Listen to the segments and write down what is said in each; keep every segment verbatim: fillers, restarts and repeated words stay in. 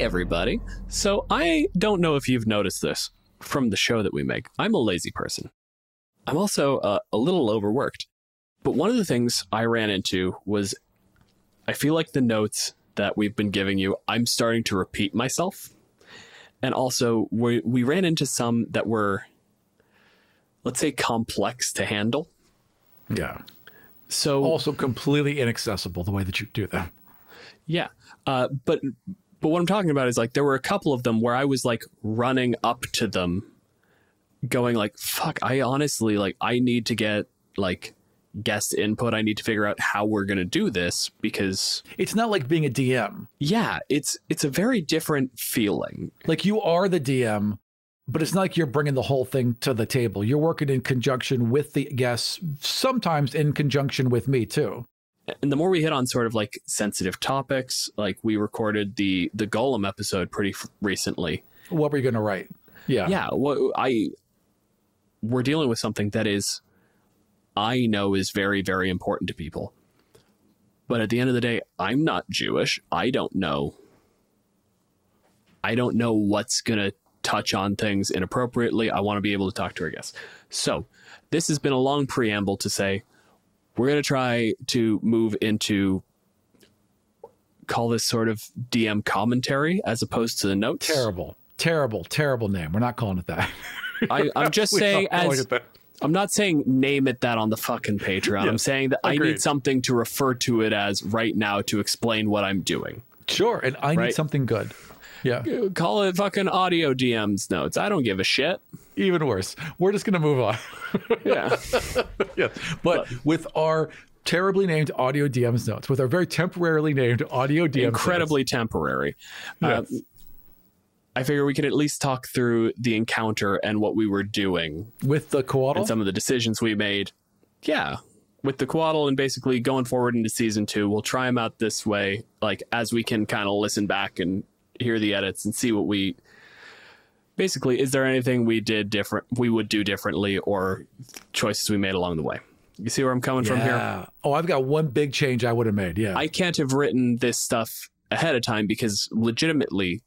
Hey, everybody. So I don't know if you've noticed this from the show that we make. I'm a lazy person. I'm also uh, a little overworked. But one of the things I ran into was I feel like the notes that we've been giving you, I'm starting to repeat myself. And also, we, we ran into some that were, let's say, complex to handle. Yeah. So also completely inaccessible the way that you do them. Yeah. Uh, but but what I'm talking about is like there were a couple of them where I was like running up to them going like, fuck, I honestly like I need to get like guest input. I need to figure out how we're going to do this because it's not like being a D M. Yeah, it's it's a very different feeling. Like you are the D M, but it's not like you're bringing the whole thing to the table. You're working in conjunction with the guests, sometimes in conjunction with me too. And the more we hit on sort of like sensitive topics, like we recorded the the Golem episode pretty f- recently. What were you going to write? Yeah. Yeah. Well, I we're dealing with something that is, I know is very, very important to people. But at the end of the day, I'm not Jewish. I don't know. I don't know what's going to touch on things inappropriately. I want to be able to talk to our guests. So this has been a long preamble to say, we're going to try to move into, call this sort of D M commentary as opposed to the notes. Terrible, terrible, terrible name. We're not calling it that. I, I'm just saying, as I'm not saying name it that on the fucking Patreon. Yeah, I'm saying that agreed. I need something to refer to it as right now to explain what I'm doing. Sure, and I right? need something good. Yeah. Call it fucking audio D Ms notes. I don't give a shit. Even worse. We're just going to move on. Yeah. Yeah. But, but with our terribly named audio D Ms notes, with our very temporarily named audio D Ms incredibly notes. temporary. Yes. Um, I figure we could at least talk through the encounter and what we were doing. With the Coatl? And some of the decisions we made. Yeah. With the Coatl and basically going forward into season two, we'll try them out this way, like as we can kind of listen back and hear the edits and see what we basically, is there anything we did different, we would do differently or choices we made along the way? You see where I'm coming yeah. from here? Oh, I've got one big change I would have made. Yeah. I can't have written this stuff ahead of time because legitimately,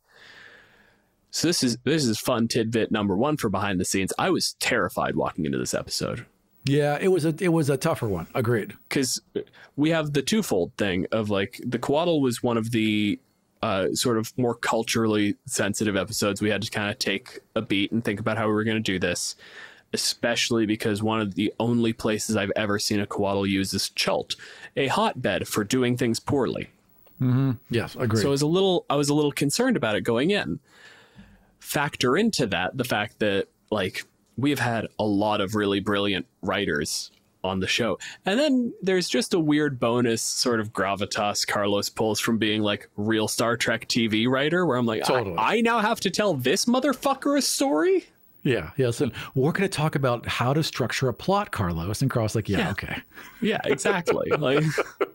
so this is, this is fun tidbit number one for behind the scenes. I was terrified walking into this episode. Yeah, it was a, it was a tougher one. Agreed. Because we have the twofold thing of like the Coatl was one of the Uh, sort of more culturally sensitive episodes. We had to kind of take a beat and think about how we were going to do this, especially because one of the only places I've ever seen a Coatl use is Chult, a hotbed for doing things poorly. Mm-hmm. Yes, agreed. So I was a little, I was a little concerned about it going in. Factor into that the fact that like we've had a lot of really brilliant writers on the show. And then there's just a weird bonus sort of gravitas Carlos pulls from being like real Star Trek T V writer where I'm like, totally. I, I now have to tell this motherfucker a story? Yeah. Yes. And we're going to talk about how to structure a plot, Carlos. And Carlos like, yeah, yeah. okay. Yeah, exactly. Like,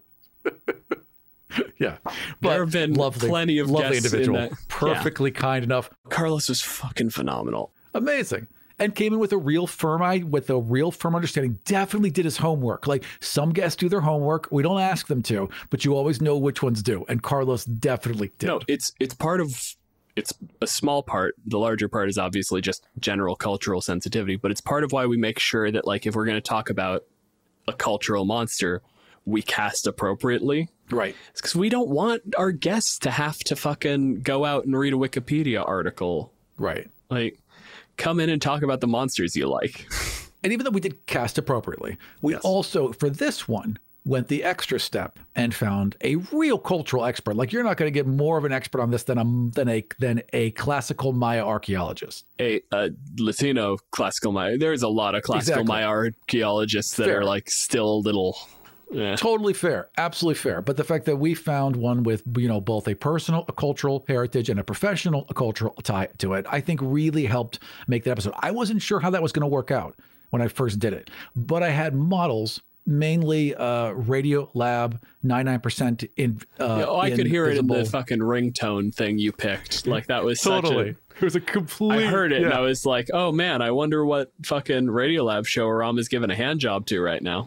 yeah. But there have been lovely, plenty of lovely guests individual, in that. Perfectly Yeah. kind enough. Carlos was fucking phenomenal. Amazing. And came in with a real firm eye, with a real firm understanding, definitely did his homework. Like some guests do their homework. We don't ask them to, but you always know which ones do. And Carlos definitely did. No, it's it's part of, it's a small part. The larger part is obviously just general cultural sensitivity, but it's part of why we make sure that like if we're going to talk about a cultural monster, we cast appropriately. Right. It's because we don't want our guests to have to fucking go out and read a Wikipedia article. Right. Like, come in and talk about the monsters you like. And even though we did cast appropriately, we yes. also, for this one, went the extra step and found a real cultural expert. Like you're not going to get more of an expert on this than a than a than a classical Maya archaeologist. A, a Latino classical Maya. There's a lot of classical exactly. Maya archaeologists that Fair. are like still a little. Yeah. Totally fair. Absolutely fair. But the fact that we found one with, you know, both a personal, a cultural heritage and a professional, a cultural tie to it, I think really helped make that episode. I wasn't sure how that was going to work out when I first did it, but I had models, mainly uh, Radio Lab ninety-nine percent in. Uh, yeah, oh, I could hear invisible. it in the fucking ringtone thing you picked. Like that was totally. Such a, it was a complete. I heard it yeah. and I was like, oh man, I wonder what fucking Radio Lab show Aram is giving a hand job to right now.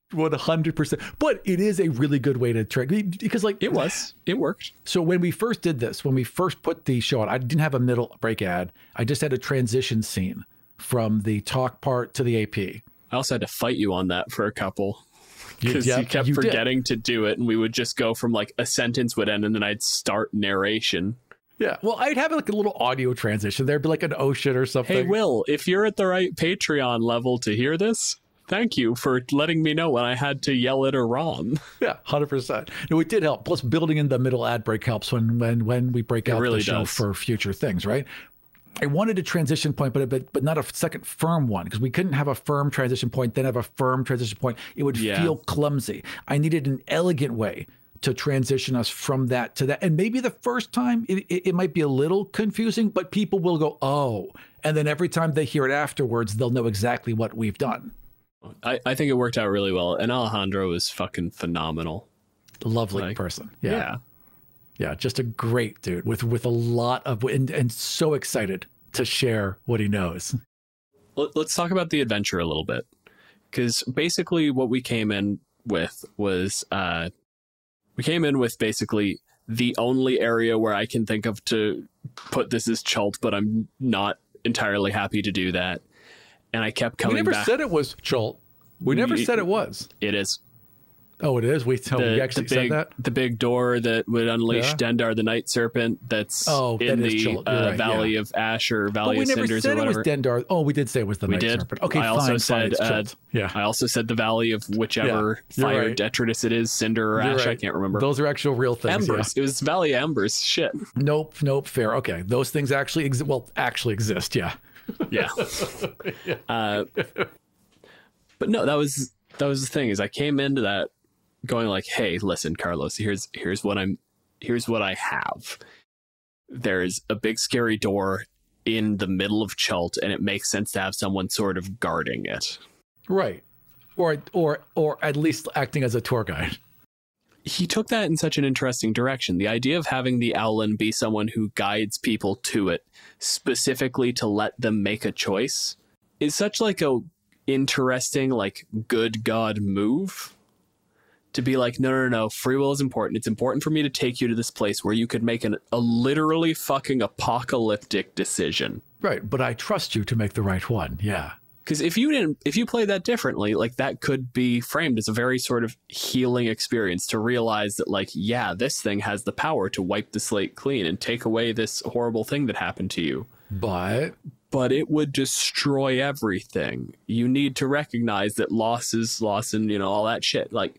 one hundred percent. But it is a really good way to track, because like It was. It worked. So when we first did this, when we first put the show on, I didn't have a middle break ad. I just had a transition scene from the talk part to the A P. I also had to fight you on that for a couple. Because You- you, yeah, kept you did. forgetting to do it, and we would just go from like a sentence would end, and then I'd start narration. Yeah. Well, I'd have like a little audio transition. There'd be like an ocean or something. Hey, Will, if you're at the right Patreon level to hear this, thank you for letting me know when I had to yell it or wrong. Yeah, one hundred percent. No, it did help. Plus, building in the middle ad break helps when when when we break It out really the show does. for future things, right? I wanted a transition point, but but but not a second firm one, because we couldn't have a firm transition point, then have a firm transition point. It would Yeah. feel clumsy. I needed an elegant way to transition us from that to that. And maybe the first time it, it, it might be a little confusing, but people will go, oh. And then every time they hear it afterwards, they'll know exactly what we've done. I, I think it worked out really well, and Alejandro is fucking phenomenal. Lovely Like, person. Yeah. Yeah. Yeah, just a great dude with with a lot of and, and so excited to share what he knows. Let- Let's talk about the adventure a little bit, because basically what we came in with was uh, we came in with basically the only area where I can think of to put this as Chult, but I'm not entirely happy to do that. And I kept We coming never back. said it was Chult. We never We- said it was. It is. Oh, it is. We, oh, The, we actually the big, said that. the big door that would unleash Yeah. Dendar the Night Serpent. That's Oh, that in is the Chult. You're uh, right, Valley yeah. of Ash or But Valley we of never Cinders said or it was whatever. Dendar. Oh, we did say it was the We Night did. Serpent. Okay, I fine. also fine, said, it's uh, Chult. Yeah. I also said the Valley of whichever Yeah, you're fire right. detritus it is, Cinder or You're Ash. I right. can't remember. Those are actual real things. yeah. Embers. It was Valley of Embers. Shit. Nope, nope, fair. Okay, those things actually exist. Well, actually exist. Yeah. Yeah. uh, but no, that was that was the thing. Is I came into that going like, hey, listen, Carlos, here's here's what I'm here's what I have. There's a big scary door in the middle of Chult, and it makes sense to have someone sort of guarding it. Right. Or or or at least acting as a tour guide. He took that in such an interesting direction. The idea of having the Owlin be someone who guides people to it, specifically to let them make a choice, is such like a interesting, like, good God move. To be like, no, no, no, free will is important. It's important for me to take you to this place where you could make an, a literally fucking apocalyptic decision. Right, but I trust you to make the right one. Yeah. Because if you didn't, if you play that differently, like that could be framed as a very sort of healing experience to realize that, like, yeah, this thing has the power to wipe the slate clean and take away this horrible thing that happened to you. But But it would destroy everything. You need to recognize that loss is loss, and you know all that shit. Like,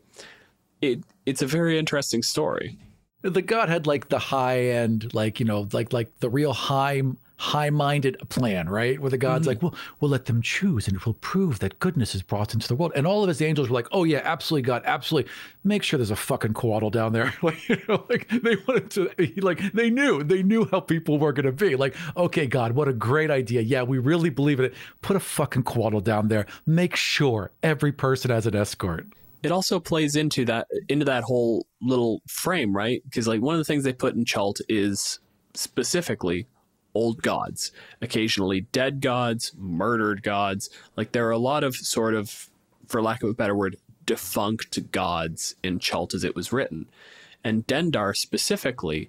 it, it's a very interesting story. the god had like the high end, like, you know, like like the real high high-minded plan, right? Where the god's like, well, we'll let them choose and it will prove that goodness is brought into the world. And all of his angels were like, oh yeah, absolutely, God, absolutely. Make sure there's a fucking Quaddle down there. Like, you know, like they wanted to, like they knew, they knew how people were going to be. Like, okay, God, what a great idea. Yeah, we really believe in it. Put a fucking Quaddle down there. Make sure every person has an escort. It also plays into that into that whole little frame, right? Because like one of the things they put in Chult is specifically old gods, occasionally dead gods, murdered gods. Like there are a lot of sort of, for lack of a better word, defunct gods in Chult as it was written. And Dendar specifically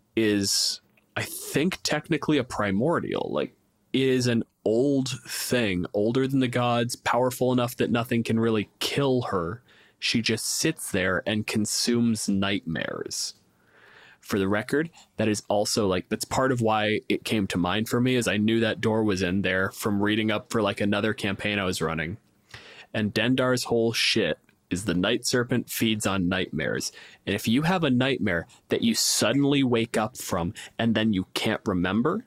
is, I think, technically a primordial. Like it is an old thing, older than the gods, powerful enough that nothing can really kill her. She just sits there and consumes nightmares. For the record, that is also like, that's part of why it came to mind for me, is I knew that door was in there from reading up for like another campaign I was running. And Dendar's whole shit is the Night Serpent feeds on nightmares. And if you have a nightmare that you suddenly wake up from and then you can't remember,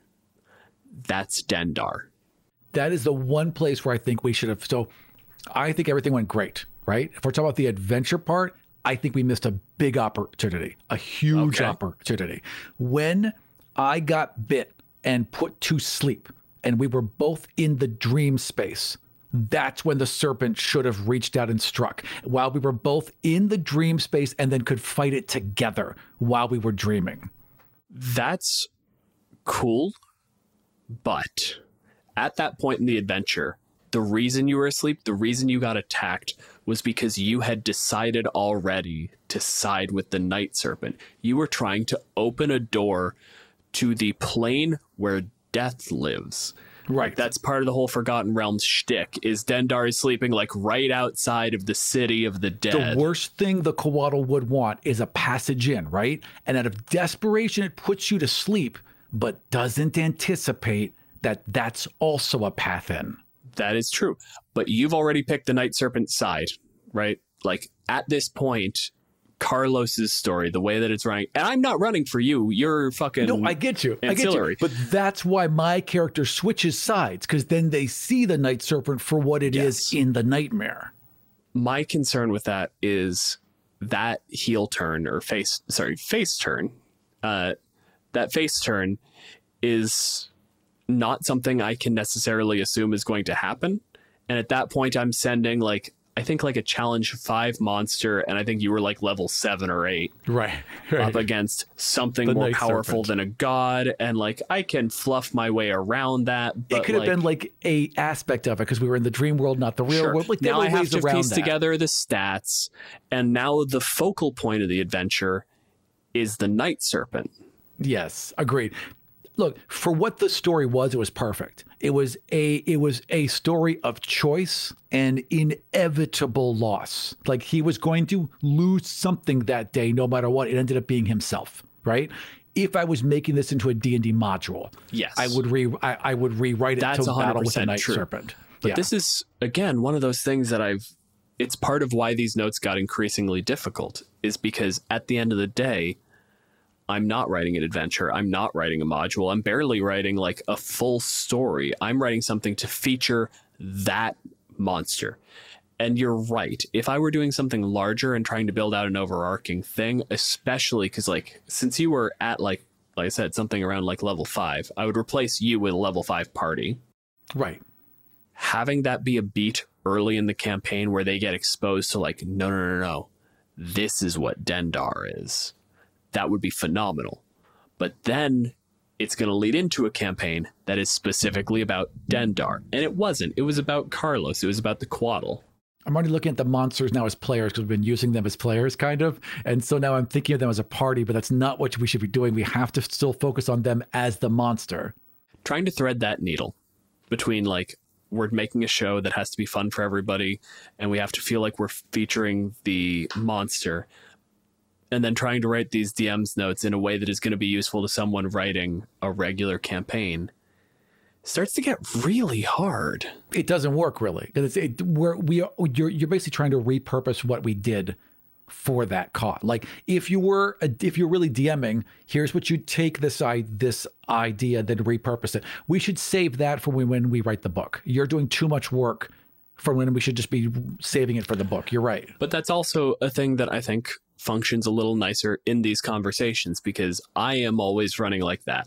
that's Dendar. That is the one place where I think we should have. So I think everything went great, right? If we're talking about the adventure part, I think we missed a big opportunity, a huge Okay. opportunity. When I got bit and put to sleep and we were both in the dream space, that's when the serpent should have reached out and struck, while we were both in the dream space and then could fight it together while we were dreaming. That's cool. But at that point in the adventure, The reason you were asleep, the reason you got attacked was because you had decided already to side with the Night Serpent. You were trying to open a door to the plane where death lives. Right. Like, that's part of the whole Forgotten Realms shtick, is Dendar is sleeping like right outside of the city of the dead. The worst thing the Coatl would want is a passage in, right? And out of desperation, it puts you to sleep, but doesn't anticipate that that's also a path in. That is true. But you've already picked the Night Serpent side, right? Like, at this point, Carlos's story, the way that it's running, and I'm not running for you. You're fucking No, I get you. ancillary. I get you. But that's why my character switches sides, because then they see the Night Serpent for what it Yes. is in the nightmare. My concern with that is that heel turn or face, sorry, face turn. Uh, that face turn is not something I can necessarily assume is going to happen. And at that point, I'm sending like, I think like a challenge five monster, and I think you were like level seven or eight, Right. right. up against something The more Night powerful Serpent. than a god, and like I can fluff my way around that. But It could have like, been like a aspect of it because we were in the dream world, not the real sure. world. Like there now were I have ways to around piece that. together the stats, and now the focal point of the adventure is the Night Serpent. Yes, agreed. Look, for what the story was, it was perfect. It was a it was a story of choice and inevitable loss. Like he was going to lose something that day, no matter what. It ended up being himself, right? If I was making this into a D and D module, Yes. I would re I, I would rewrite it That's to battle with the one hundred percent Night true. Serpent. But Yeah. this is, again, one of those things that I've, it's part of why these notes got increasingly difficult, is because at the end of the day, I'm not writing an adventure. I'm not writing a module. I'm barely writing like a full story. I'm writing something to feature that monster. And you're right. If I were doing something larger and trying to build out an overarching thing, especially because like, since you were at like, like I said, something around like level five, I would replace you with a level five party. right. Having that be a beat early in the campaign where they get exposed to like, no, no, no, no, this is what Dendar is. That would be phenomenal. But then it's going to lead into a campaign that is specifically about Dendar. And it wasn't. It was about Carlos. It was about the Coatl. I'm already looking at the monsters now as players because we've been using them as players, kind of. And so now I'm thinking of them as a party, but that's not what we should be doing. We have to still focus on them as the monster. Trying to thread that needle between like, we're making a show that has to be fun for everybody, and we have to feel like we're featuring the monster, and then trying to write these D M's notes in a way that is going to be useful to someone writing a regular campaign starts to get really hard. It doesn't work really. It's, it, we're, we are, you're, you're basically trying to repurpose what we did for that cause. Like if you were, a, if you're really DMing, here's what you take this, I, this idea, then repurpose it. We should save that for when, when we write the book. You're doing too much work for when we should just be saving it for the book. You're right. But that's also a thing that I think functions a little nicer in these conversations, because I am always running like that.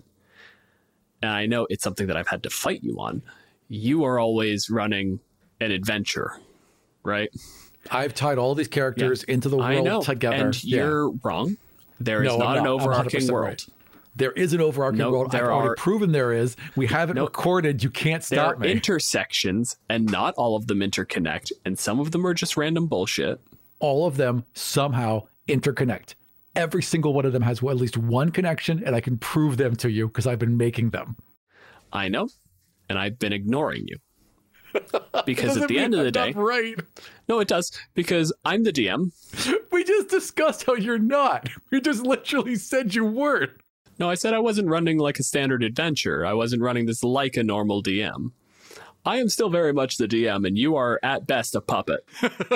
And I know it's something that I've had to fight you on. You are always running an adventure, right? I've tied all these characters into the I know. world together. And Yeah. you're wrong. There is No, I'm not an not. I'm overarching one hundred percent world. right. There is an overarching No, world. I've there already are- proven there is. We have it No. recorded. You can't There stop are me. intersections, and not all of them interconnect, and some of them are just random bullshit. All of them somehow interconnect. Every single one of them has at least one connection, and I can prove them to you because I've been making them. I know, and I've been ignoring you. Because Doesn't at the mean end of I'm the day, not right. no, it does, because I'm the D M. We just discussed how you're not. We just literally said you weren't. No, I said I wasn't running like a standard adventure. I wasn't running this like a normal D M. I am still very much the D M, and you are at best a puppet.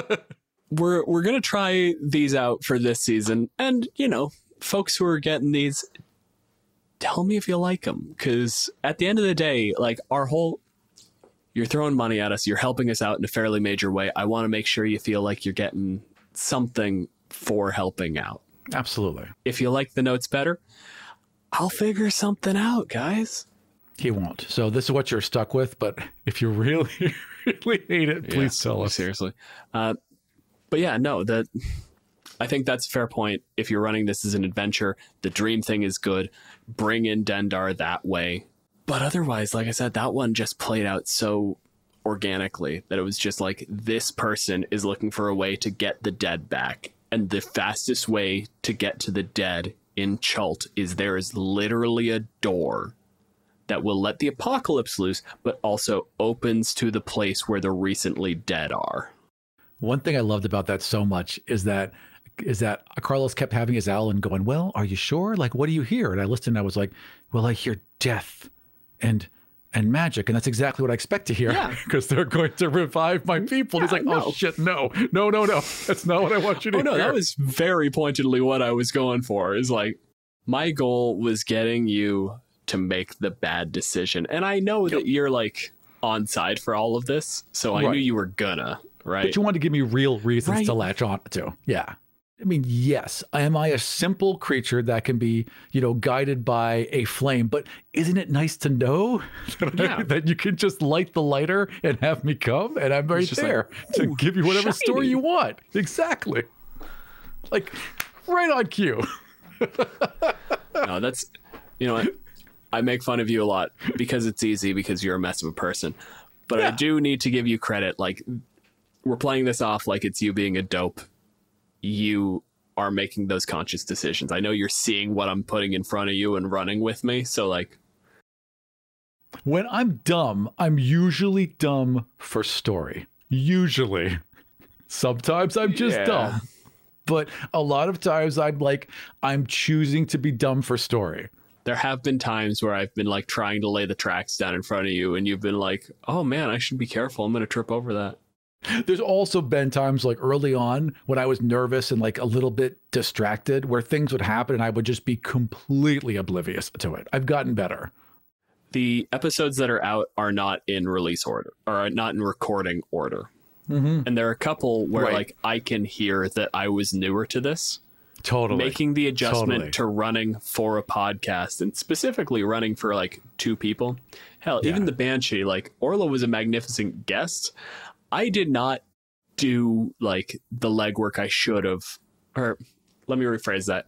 we're we're gonna try these out for this season, and you know, folks who are getting these, tell me if you like them, because at the end of the day, like our whole, you're throwing money at us, you're helping us out in a fairly major way. I want to make sure you feel like you're getting something for helping out. Absolutely. If you like the notes better, I'll figure something out, guys. He won't. So this is what you're stuck with. But if you really, really hate it, please Yeah, tell us. seriously. Uh, but yeah, no, that I think that's a fair point. If you're running this as an adventure, the dream thing is good. Bring in Dendar that way. But otherwise, like I said, that one just played out so organically, that it was just like, this person is looking for a way to get the dead back. And the fastest way to get to the dead in Chult is there is literally a door that will let the apocalypse loose, but also opens to the place where the recently dead are. One thing I loved about that so much is that is that Carlos kept having his owl and going, well, are you sure? Like, what do you hear? And I listened and I was like, well, I hear death and and magic. And that's exactly what I expect to hear, because yeah. they're going to revive my people. Yeah, and he's like, no. oh, shit, no, no, no, no. That's not what I want you to oh, hear. No, that was very pointedly what I was going for. Is like, my goal was getting you to make the bad decision. And I know that you're like on side for all of this. So I right. knew you were gonna, right? But you wanted to give me real reasons right. to latch on to. Yeah. I mean, yes, am I a simple creature that can be, you know, guided by a flame? But isn't it nice to know that, yeah. I, that you can just light the lighter and have me come? And I'm right there like, to give you whatever shiny. story you want. Exactly. Like, right on cue. No, that's, you know what? I make fun of you a lot because it's easy, because you're a mess of a person. But yeah. I do need to give you credit. Like, we're playing this off like it's you being a dope. You are making those conscious decisions. I know you're seeing what I'm putting in front of you and running with me. So like, when I'm dumb, I'm usually dumb for story. Usually. Sometimes I'm just yeah. dumb. But a lot of times I'm like, I'm choosing to be dumb for story. There have been times where I've been like trying to lay the tracks down in front of you, and you've been like, oh man, I should be careful. I'm going to trip over that. There's also been times like early on when I was nervous and like a little bit distracted, where things would happen and I would just be completely oblivious to it. I've gotten better. The episodes that are out are not in release order, or not in recording order. Mm-hmm. And there are a couple where right. like I can hear that I was newer to this. Totally. Making the adjustment totally. to running for a podcast, and specifically running for like two people. Hell, yeah. even the Banshee, like Orla was a magnificent guest. I did not do like the legwork I should have, or let me rephrase that.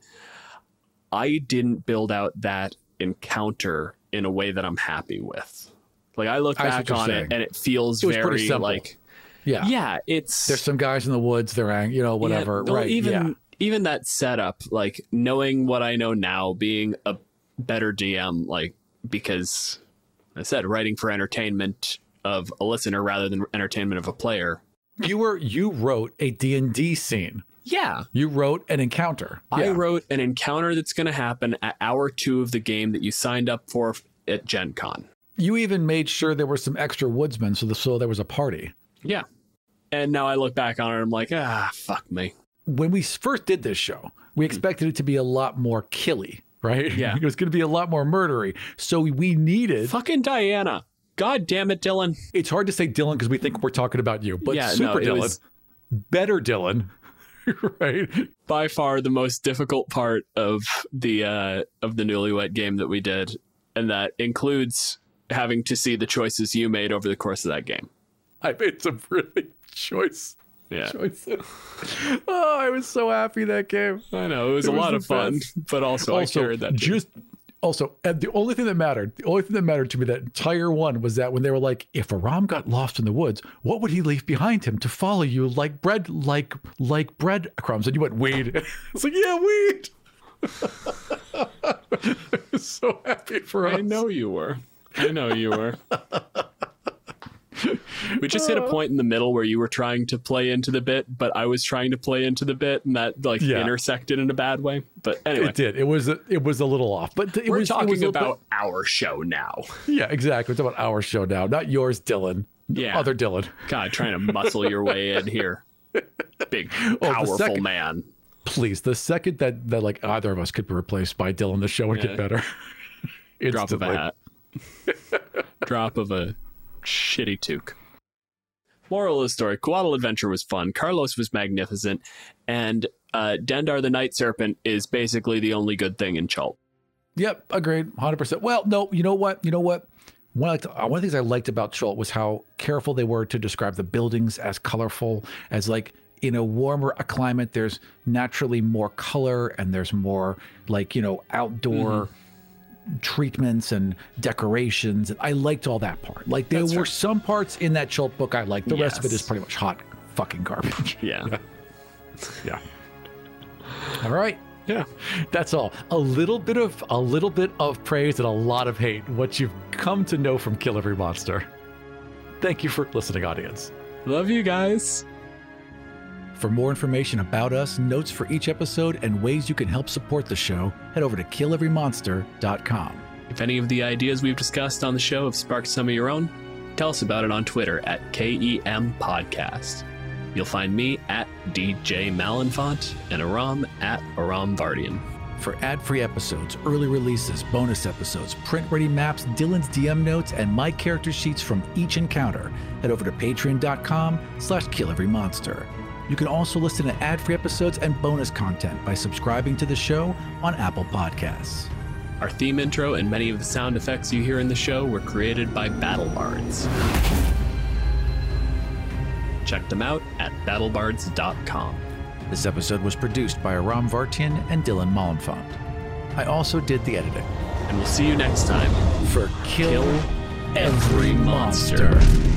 I didn't build out that encounter in a way that I'm happy with. Like, I look back on it and it feels it very like, yeah, yeah, it's, there's some guys in the woods, they're ang- you know, whatever. Yeah, well, right. Even, yeah. even that setup, like knowing what I know now, being a better D M, like, because I said, writing for entertainment of a listener rather than entertainment of a player. You were you wrote a D and D scene. Yeah. You wrote an encounter. I yeah. wrote an encounter that's going to happen at hour two of the game that you signed up for at Gen Con. You even made sure there were some extra woodsmen, so, the, so there was a party. Yeah. And now I look back on it and I'm like, ah, fuck me. When we first did this show, we expected it to be a lot more killy, right? Yeah. It was going to be a lot more murdery. So we needed... Fucking Diana. God damn it, Dylan. It's hard to say Dylan because we think we're talking about you, but yeah, super no, Dylan, was... better Dylan, right? By far the most difficult part of the uh, of the Newlywed game that we did, and that includes having to see the choices you made over the course of that game. I made some really choice yeah. choices. Oh, I was so happy that game. I know, it was it a was lot of fun, best. But also, also I carried that just. Too. Also, the only thing that mattered, the only thing that mattered to me that entire one was that when they were like, if Aram got lost in the woods, what would he leave behind him to follow you like bread, like like breadcrumbs? And you went, weed. It's like, yeah, weed. I was so happy for us. I know you were. I know you were. We just hit a point in the middle where you were trying to play into the bit, but I was trying to play into the bit, and that like yeah. intersected in a bad way. But anyway, it did. It was a, it was a little off. But it we're was, talking it was about bit... our show now. Yeah, exactly. It's about our show now, not yours, Dylan. Yeah, other Dylan. God, trying to muscle your way in here, big powerful oh, second, man. Please, the second that that like either of us could be replaced by Dylan, the show would yeah. get better. Drop of a hat. Drop of a shitty toque. Moral of the story, Coatl Adventure was fun, Carlos was magnificent, and uh, Dendar the Night Serpent is basically the only good thing in Chult. Yep, agreed, one hundred percent. Well, no, you know what? You know what? One of, the, one of the things I liked about Chult was how careful they were to describe the buildings as colorful, as like in a warmer a climate, there's naturally more color and there's more like, you know, outdoor... Mm-hmm. treatments and decorations. I liked all that part. Like there That's were fair. some parts in that Chult book I liked. The rest of it Yes. is pretty much hot fucking garbage. Yeah. Yeah. All right. Yeah. That's all. A little bit of a little bit of praise and a lot of hate. What you've come to know from Kill Every Monster. Thank you for listening, audience. Love you guys. For more information about us, notes for each episode, and ways you can help support the show, head over to kill every monster dot com. If any of the ideas we've discussed on the show have sparked some of your own, tell us about it on Twitter at K E M Podcast. You'll find me at D J Malenfant and Aram at Aram Vardian. For ad-free episodes, early releases, bonus episodes, print-ready maps, Dylan's D M notes, and my character sheets from each encounter, head over to patreon dot com slash kill every monster. You can also listen to ad-free episodes and bonus content by subscribing to the show on Apple Podcasts. Our theme intro and many of the sound effects you hear in the show were created by BattleBards. Check them out at battle bards dot com. This episode was produced by Aram Vartian and Dylan Malenfant. I also did the editing. And we'll see you next time For Kill, Kill Every Monster.